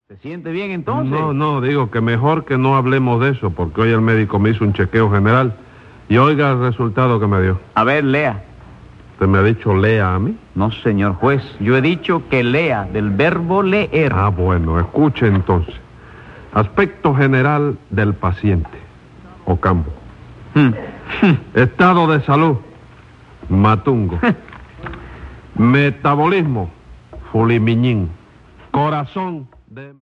¿Se siente bien entonces? No, digo que mejor que no hablemos de eso, porque hoy el médico me hizo un chequeo general y oiga el resultado que me dio. A ver, lea. ¿Usted me ha dicho lea a mí? No, señor juez, yo he dicho que lea, del verbo leer. Ah, bueno, escuche entonces. Aspecto general del paciente, Ocampo. Estado de salud, Matungo. Metabolismo, Fulimiñín. Corazón de...